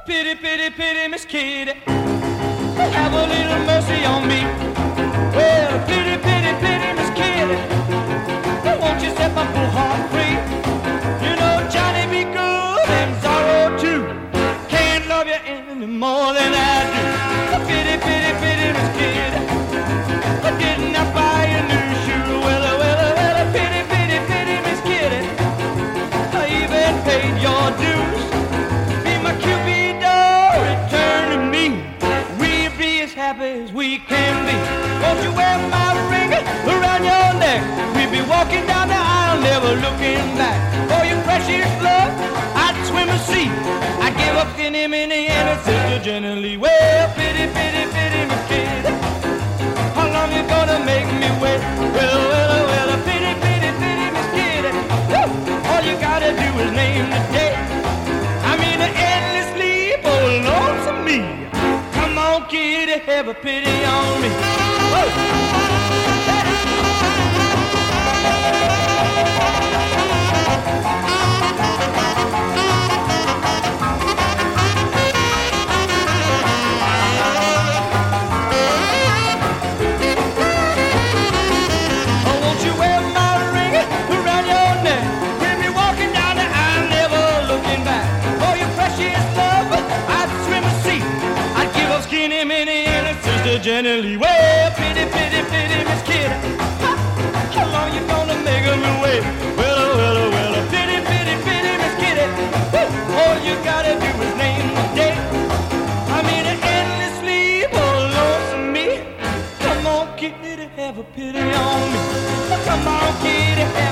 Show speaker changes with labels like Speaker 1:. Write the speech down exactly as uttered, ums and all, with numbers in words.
Speaker 1: Pity, pity, pity, Miss Kitty, have a little mercy on me. Well, pity, pity, pity, Miss Kitty, won't you set my poor heart free? You know Johnny be good and Zorro too. Can't love you any more than I do. Pity, pity, pity, Miss Kitty, didn't I buy a new shoe? Well, well, well, pity, pity, pity, Miss Kitty, I even paid your dues. Be my Cupido, return to me. We'll be as happy as we can be. Won't you wear my ring around your neck? We'll be walking down the aisle, never looking back. For your precious love, I'd swim a sea. I'd give up any, many, and a sister generally. Well, pity, pity, pity, Miss Kitty, how long you gonna make me wait? Well, well, well, pity, pity, pity, Miss Kitty, woo! All you gotta do is name the day. I mean, endlessly, oh, lonesome me. Come on, kitty, have a pity on me. Woo! Generally, well, pity, pity, pity, Miss Kitty, how long you gonna make me wait? Well, well, well, pity, pity, pity, Miss Kitty, all you gotta do is name the day. I mean, endlessly, oh, lonesome me. Come on, kitty, have a pity on me. Come on, kitty, have